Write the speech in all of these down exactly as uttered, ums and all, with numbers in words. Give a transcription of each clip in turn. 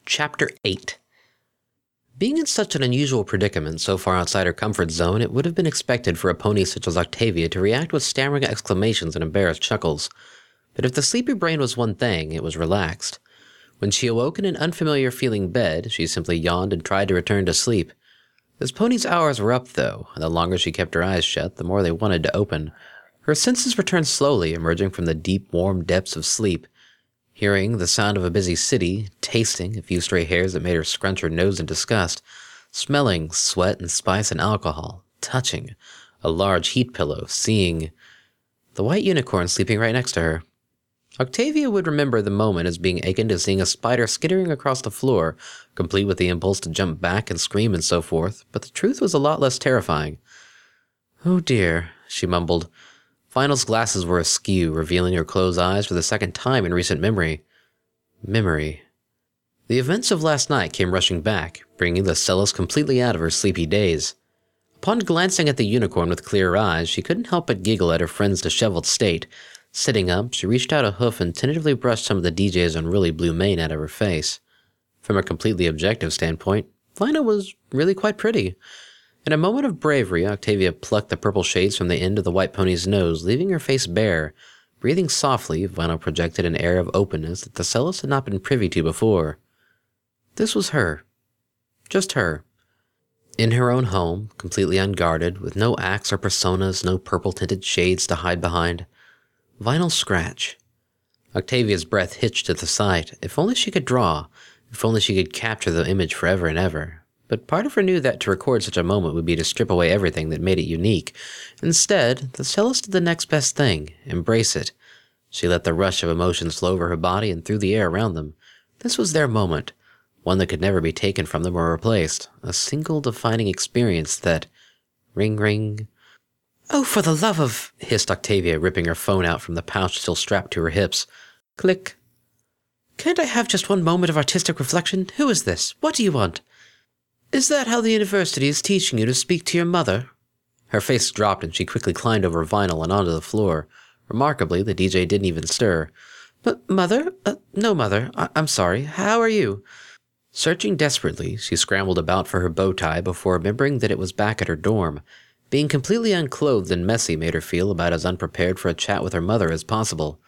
Chapter eight. Being in such an unusual predicament so far outside her comfort zone, it would have been expected for a pony such as Octavia to react with stammering exclamations and embarrassed chuckles. But if the sleepy brain was one thing, it was relaxed. When she awoke in an unfamiliar-feeling bed, she simply yawned and tried to return to sleep. This pony's hours were up, though, and the longer she kept her eyes shut, the more they wanted to open. Her senses returned slowly, emerging from the deep, warm depths of sleep. Hearing the sound of a busy city, tasting a few stray hairs that made her scrunch her nose in disgust, smelling sweat and spice and alcohol, touching a large heat pillow, seeing the white unicorn sleeping right next to her. Octavia would remember the moment as being akin to seeing a spider skittering across the floor, complete with the impulse to jump back and scream and so forth, but the truth was a lot less terrifying. "Oh dear," she mumbled. Vinyl's glasses were askew, revealing her closed eyes for the second time in recent memory. Memory. The events of last night came rushing back, bringing the Celes completely out of her sleepy daze. Upon glancing at the unicorn with clear eyes, she couldn't help but giggle at her friend's disheveled state. Sitting up, she reached out a hoof and tentatively brushed some of the D J's unruly blue mane out of her face. From a completely objective standpoint, Vinyl was really quite pretty. In a moment of bravery, Octavia plucked the purple shades from the end of the white pony's nose, leaving her face bare. Breathing softly, Vinyl projected an air of openness that the Celes had not been privy to before. This was her. Just her. In her own home, completely unguarded, with no acts or personas, no purple-tinted shades to hide behind. Vinyl scratch. Octavia's breath hitched at the sight. If only she could draw. If only she could capture the image forever and ever. But part of her knew that to record such a moment would be to strip away everything that made it unique. Instead, the Celes did the next best thing, embrace it. She let the rush of emotions flow over her body and through the air around them. This was their moment, one that could never be taken from them or replaced, a single defining experience that... Ring, ring. "Oh, for the love of..." hissed Octavia, ripping her phone out from the pouch still strapped to her hips. Click. "Can't I have just one moment of artistic reflection? Who is this? What do you want?" "Is that how the university is teaching you to speak to your mother?" Her face dropped and she quickly climbed over Vinyl and onto the floor. Remarkably, the D J didn't even stir. "But mother? Uh, no, mother. I- I'm sorry. How are you?" Searching desperately, she scrambled about for her bow tie before remembering that it was back at her dorm. Being completely unclothed and messy made her feel about as unprepared for a chat with her mother as possible.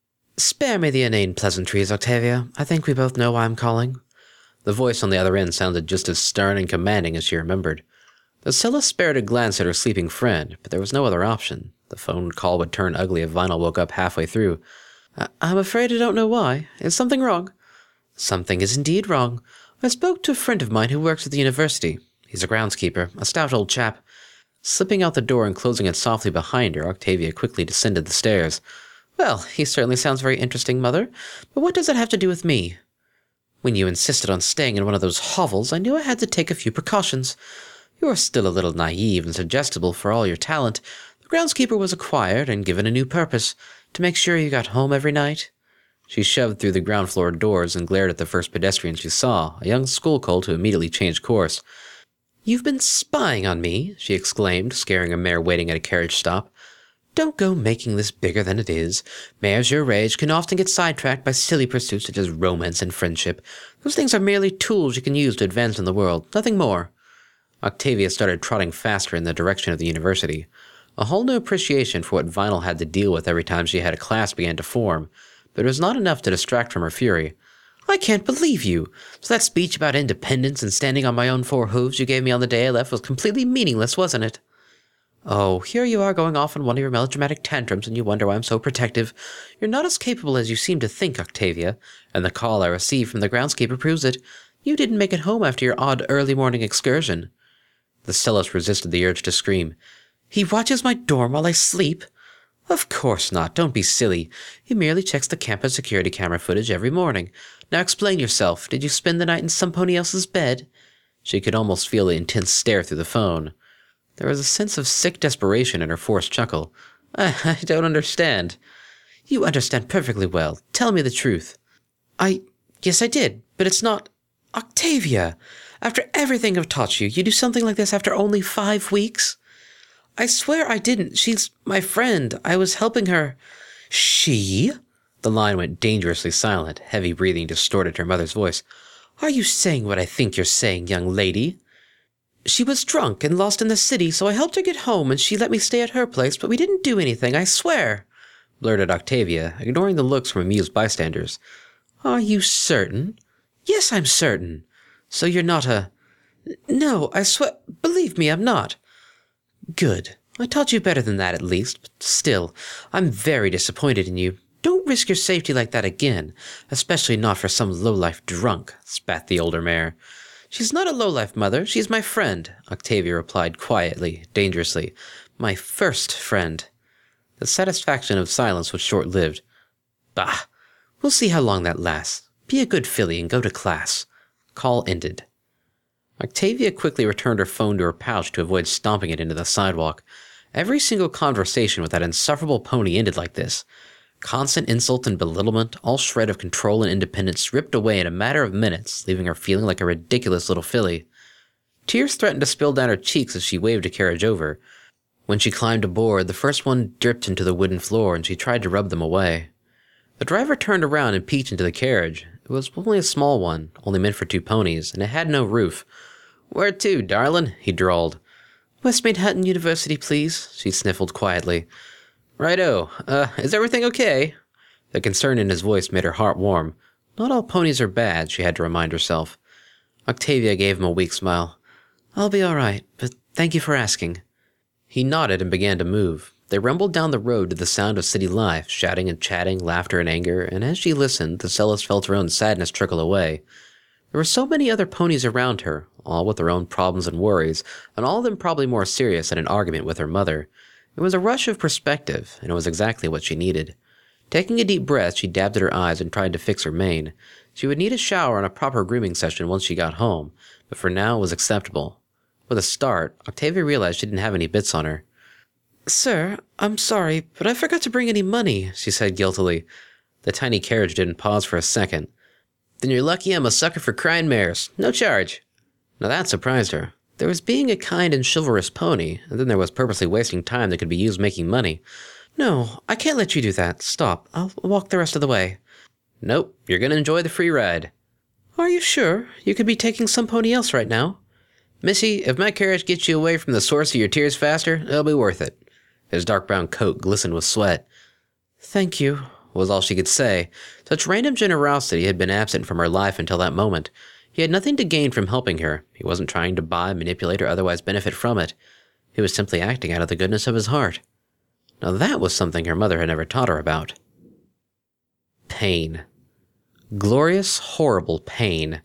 "Spare me the inane pleasantries, Octavia. I think we both know why I'm calling." The voice on the other end sounded just as stern and commanding as she remembered. The Celes spared a glance at her sleeping friend, but there was no other option. The phone call would turn ugly if Vinyl woke up halfway through. I- I'm afraid I don't know why. Is something wrong?" "Something is indeed wrong. I spoke to a friend of mine who works at the university. He's a groundskeeper, a stout old chap." Slipping out the door and closing it softly behind her, Octavia quickly descended the stairs. "Well, he certainly sounds very interesting, mother. But what does that have to do with me?" "When you insisted on staying in one of those hovels, I knew I had to take a few precautions. You are still a little naive and suggestible for all your talent. The groundskeeper was acquired and given a new purpose, to make sure you got home every night." She shoved through the ground floor doors and glared at the first pedestrian she saw, a young school colt who immediately changed course. "You've been spying on me," she exclaimed, scaring a mare waiting at a carriage stop. "Don't go making this bigger than it is. Mares your age can often get sidetracked by silly pursuits such as romance and friendship. Those things are merely tools you can use to advance in the world, nothing more." Octavia started trotting faster in the direction of the university. A whole new appreciation for what Vinyl had to deal with every time she had a class began to form, but it was not enough to distract from her fury. "I can't believe you! So that speech about independence and standing on my own four hooves you gave me on the day I left was completely meaningless, wasn't it?" "Oh, here you are going off on one of your melodramatic tantrums and you wonder why I'm so protective. You're not as capable as you seem to think, Octavia, and the call I received from the groundskeeper proves it. You didn't make it home after your odd early morning excursion." The Celes resisted the urge to scream. "He watches my dorm while I sleep?" "Of course not. Don't be silly. He merely checks the campus security camera footage every morning. Now explain yourself. Did you spend the night in some pony else's bed?" She could almost feel the intense stare through the phone. There was a sense of sick desperation in her forced chuckle. I, I don't understand." "You understand perfectly well. Tell me the truth." I... yes, I did, but it's not... Octavia! After everything I've taught you, you do something like this after only five weeks? "I swear I didn't. She's my friend. I was helping her." "She?" The line went dangerously silent. Heavy breathing distorted her mother's voice. Are you saying what I think you're saying, young lady? She was drunk and lost in the city, so I helped her get home and she let me stay at her place, but we didn't do anything, I swear, blurted Octavia, ignoring the looks from amused bystanders. Are you certain? Yes, I'm certain. So you're not a... No, I swear... Believe me, I'm not. Good. I taught you better than that, at least, but still, I'm very disappointed in you. Don't risk your safety like that again, especially not for some low-life drunk, spat the older mare. She's not a low-life, mother. She's my friend, Octavia replied quietly, dangerously. My first friend. The satisfaction of silence was short-lived. Bah! We'll see how long that lasts. Be a good filly and go to class. Call ended. Octavia quickly returned her phone to her pouch to avoid stomping it into the sidewalk. Every single conversation with that insufferable pony ended like this. Constant insult and belittlement, all shred of control and independence ripped away in a matter of minutes, leaving her feeling like a ridiculous little filly. Tears threatened to spill down her cheeks as she waved a carriage over. When she climbed aboard, the first one dripped into the wooden floor and she tried to rub them away. The driver turned around and peeked into the carriage. It was only a small one, only meant for two ponies, and it had no roof. Where to, darlin'? He drawled. West Manhattan University, please, she sniffled quietly. Righto. Uh, is everything okay? The concern in his voice made her heart warm. Not all ponies are bad, she had to remind herself. Octavia gave him a weak smile. I'll be all right, but thank you for asking. He nodded and began to move. They rumbled down the road to the sound of city life, shouting and chatting, laughter and anger, and as she listened, the cellist felt her own sadness trickle away. There were so many other ponies around her, all with their own problems and worries, and all of them probably more serious than an argument with her mother. It was a rush of perspective, and it was exactly what she needed. Taking a deep breath, she dabbed at her eyes and tried to fix her mane. She would need a shower and a proper grooming session once she got home, but for now it was acceptable. With a start, Octavia realized she didn't have any bits on her. Sir, I'm sorry, but I forgot to bring any money, she said guiltily. The tiny carriage didn't pause for a second. Then you're lucky I'm a sucker for crying mares. No charge. Now that surprised her. There was being a kind and chivalrous pony, and then there was purposely wasting time that could be used making money. No, I can't let you do that. Stop. I'll walk the rest of the way. Nope, you're going to enjoy the free ride. Are you sure? You could be taking some pony else right now. Missy, if my carriage gets you away from the source of your tears faster, it'll be worth it. His dark brown coat glistened with sweat. Thank you, was all she could say. Such random generosity had been absent from her life until that moment. He had nothing to gain from helping her. He wasn't trying to buy, manipulate, or otherwise benefit from it. He was simply acting out of the goodness of his heart. Now that was something her mother had never taught her about. Pain. Glorious, horrible pain.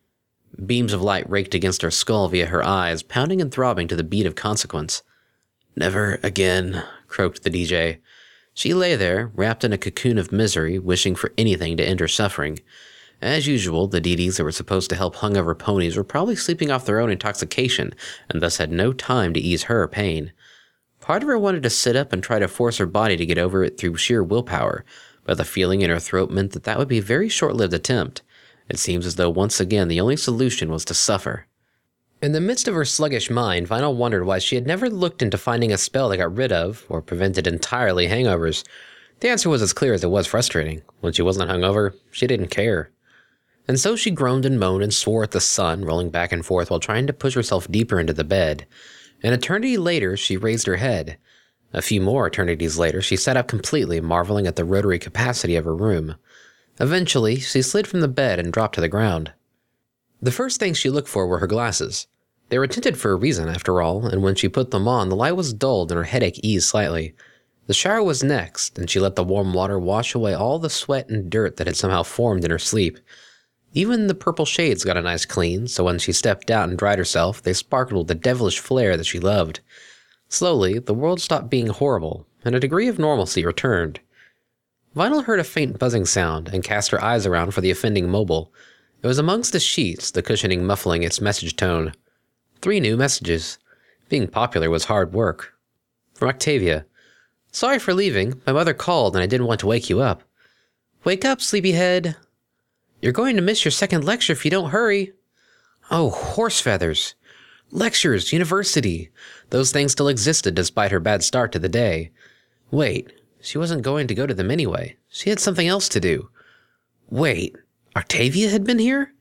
Beams of light raked against her skull via her eyes, pounding and throbbing to the beat of consequence. Never again, croaked the D J. She lay there, wrapped in a cocoon of misery, wishing for anything to end her suffering. As usual, the D Ds that were supposed to help hungover ponies were probably sleeping off their own intoxication, and thus had no time to ease her pain. Part of her wanted to sit up and try to force her body to get over it through sheer willpower, but the feeling in her throat meant that that would be a very short-lived attempt. It seems as though once again the only solution was to suffer. In the midst of her sluggish mind, Vinyl wondered why she had never looked into finding a spell that got rid of, or prevented entirely, hangovers. The answer was as clear as it was frustrating. When she wasn't hungover, she didn't care. And so she groaned and moaned and swore at the sun, rolling back and forth while trying to push herself deeper into the bed. An eternity later, she raised her head. A few more eternities later, she sat up completely, marveling at the rotary capacity of her room. Eventually, she slid from the bed and dropped to the ground. The first things she looked for were her glasses. They were tinted for a reason, after all, and when she put them on, the light was dulled and her headache eased slightly. The shower was next, and she let the warm water wash away all the sweat and dirt that had somehow formed in her sleep. Even the purple shades got a nice clean, so when she stepped out and dried herself, they sparkled with the devilish flare that she loved. Slowly, the world stopped being horrible, and a degree of normalcy returned. Vinyl heard a faint buzzing sound and cast her eyes around for the offending mobile. It was amongst the sheets, the cushioning muffling its message tone. Three new messages. Being popular was hard work. From Octavia. Sorry for leaving. My mother called and I didn't want to wake you up. Wake up, sleepyhead. You're going to miss your second lecture if you don't hurry. Oh, horse feathers. Lectures, university. Those things still existed despite her bad start to the day. Wait, she wasn't going to go to them anyway. She had something else to do. Wait, Octavia had been here?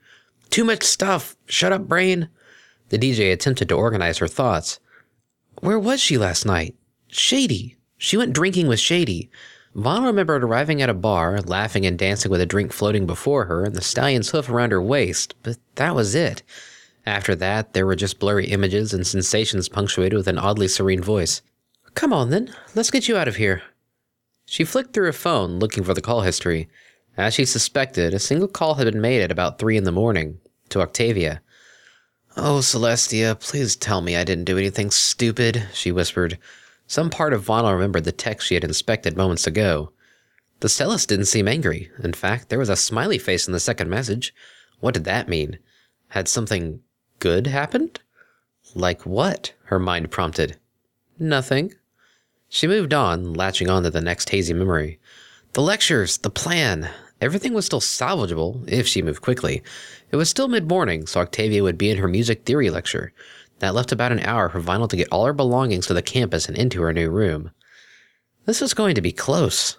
Too much stuff. Shut up, brain. The D J attempted to organize her thoughts. Where was she last night? Shady. She went drinking with Shady. Vaughn remembered arriving at a bar, laughing and dancing with a drink floating before her and the stallion's hoof around her waist, but that was it. After that, there were just blurry images and sensations punctuated with an oddly serene voice. Come on then, let's get you out of here. She flicked through her phone, looking for the call history. As she suspected, a single call had been made at about three in the morning, to Octavia. Oh, Celestia, please tell me I didn't do anything stupid, she whispered. Some part of Vaughn remembered the text she had inspected moments ago. The cellist didn't seem angry. In fact, there was a smiley face in the second message. What did that mean? Had something good happened? Like what? Her mind prompted. Nothing. She moved on, latching on to the next hazy memory. The lectures, the plan. Everything was still salvageable, if she moved quickly. It was still mid-morning, so Octavia would be in her music theory lecture. That left about an hour for Vinyl to get all her belongings to the campus and into her new room. This was going to be close.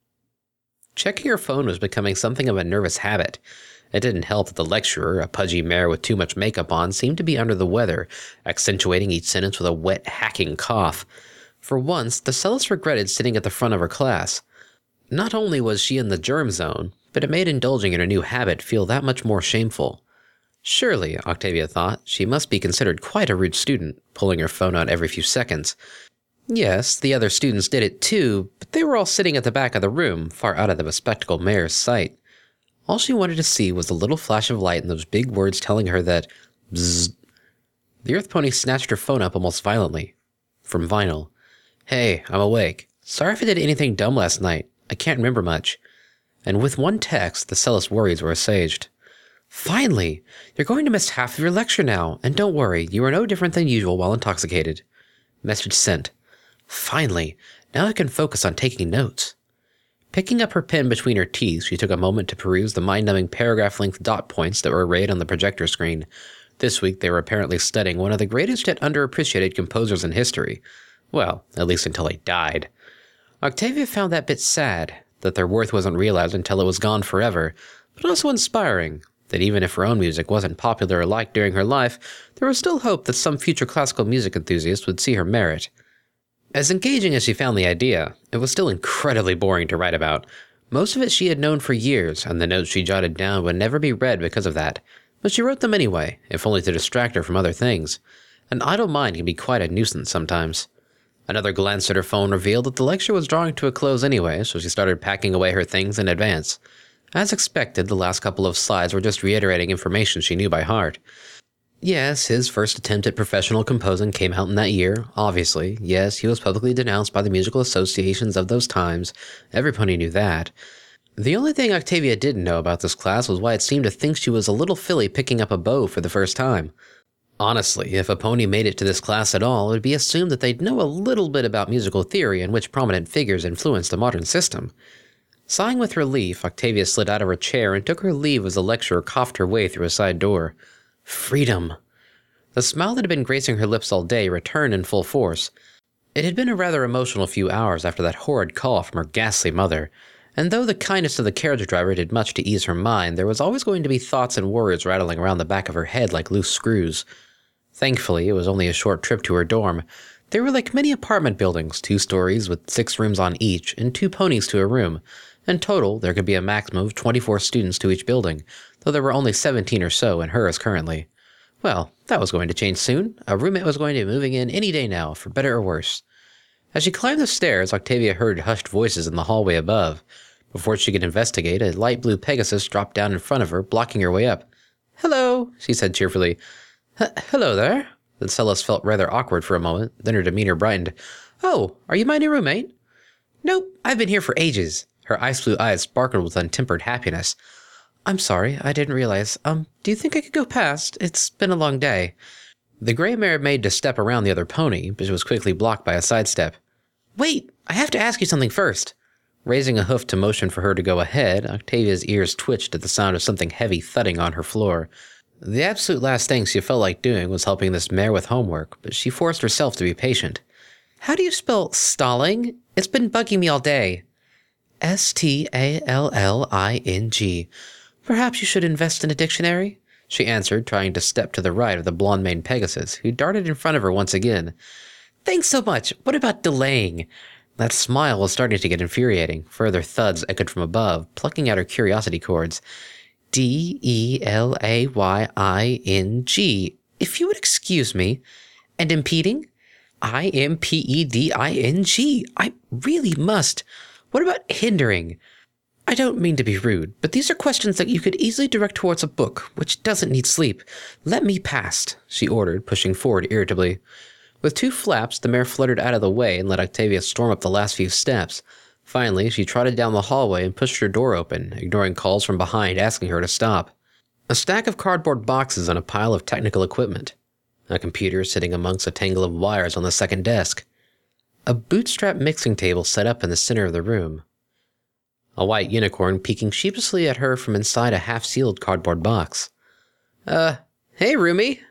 Checking her phone was becoming something of a nervous habit. It didn't help that the lecturer, a pudgy mare with too much makeup on, seemed to be under the weather, accentuating each sentence with a wet, hacking cough. For once, the cellist regretted sitting at the front of her class. Not only was she in the germ zone, but it made indulging in her new habit feel that much more shameful. Surely, Octavia thought, she must be considered quite a rude student, pulling her phone out every few seconds. Yes, the other students did it too, but they were all sitting at the back of the room, far out of the bespectacled mayor's sight. All she wanted to see was the little flash of light and those big words telling her that, bzzz. The Earth Pony snatched her phone up almost violently. From Vinyl. Hey, I'm awake. Sorry if I did anything dumb last night. I can't remember much. And with one text, the cellist's worries were assuaged. Finally! You're going to miss half of your lecture now, and don't worry, you are no different than usual while intoxicated. Message sent. Finally! Now I can focus on taking notes. Picking up her pen between her teeth, she took a moment to peruse the mind-numbing paragraph-length dot points that were arrayed on the projector screen. This week they were apparently studying one of the greatest yet underappreciated composers in history. Well, at least until he died. Octavia found that bit sad, that their worth wasn't realized until it was gone forever, but also inspiring, that even if her own music wasn't popular or liked during her life, there was still hope that some future classical music enthusiast would see her merit. As engaging as she found the idea, it was still incredibly boring to write about. Most of it she had known for years, and the notes she jotted down would never be read because of that, but she wrote them anyway, if only to distract her from other things. An idle mind can be quite a nuisance sometimes. Another glance at her phone revealed that the lecture was drawing to a close anyway, so she started packing away her things in advance. As expected, the last couple of slides were just reiterating information she knew by heart. Yes, his first attempt at professional composing came out in that year, obviously. Yes, he was publicly denounced by the musical associations of those times. Everybody knew that. The only thing Octavia didn't know about this class was why it seemed to think she was a little filly picking up a bow for the first time. Honestly, if a pony made it to this class at all, it would be assumed that they'd know a little bit about musical theory and which prominent figures influenced the modern system. Sighing with relief, Octavia slid out of her chair and took her leave as the lecturer coughed her way through a side door. Freedom! The smile that had been gracing her lips all day returned in full force. It had been a rather emotional few hours after that horrid call from her ghastly mother, and though the kindness of the carriage driver did much to ease her mind, there was always going to be thoughts and words rattling around the back of her head like loose screws. Thankfully, it was only a short trip to her dorm. They were like many apartment buildings, two stories with six rooms on each, and two ponies to a room. In total, there could be a maximum of twenty-four students to each building, though there were only seventeen or so in hers currently. Well, that was going to change soon. A roommate was going to be moving in any day now, for better or worse. As she climbed the stairs, Octavia heard hushed voices in the hallway above. Before she could investigate, a light blue Pegasus dropped down in front of her, blocking her way up. "Hello," she said cheerfully. "Hello there." The cellist felt rather awkward for a moment, then her demeanor brightened. "Oh, are you my new roommate?" "Nope, I've been here for ages." Her ice blue eyes sparkled with untempered happiness. "I'm sorry, I didn't realize. Um, do you think I could go past? It's been a long day." The gray mare made to step around the other pony, but it was quickly blocked by a sidestep. "Wait, I have to ask you something first." Raising a hoof to motion for her to go ahead, Octavia's ears twitched at the sound of something heavy thudding on her floor. The absolute last thing she felt like doing was helping this mare with homework, but she forced herself to be patient. "How do you spell stalling? It's been bugging me all day." S T A L L I N G. Perhaps you should invest in a dictionary? she answered, trying to step to the right of the blonde-maned Pegasus, who darted in front of her once again. Thanks so much. What about delaying? That smile was starting to get infuriating. Further thuds echoed from above, plucking at her curiosity cords. D E L A Y I N G. If you would excuse me. And impeding? I M P E D I N G. I really must. What about hindering? I don't mean to be rude, but these are questions that you could easily direct towards a book, which doesn't need sleep. Let me past, she ordered, pushing forward irritably. With two flaps, the mare fluttered out of the way and let Octavia storm up the last few steps. Finally, she trotted down the hallway and pushed her door open, ignoring calls from behind asking her to stop. A stack of cardboard boxes on a pile of technical equipment. A computer sitting amongst a tangle of wires on the second desk. A bootstrap mixing table set up in the center of the room. A white unicorn peeking sheepishly at her from inside a half-sealed cardboard box. Uh, hey, Rumi.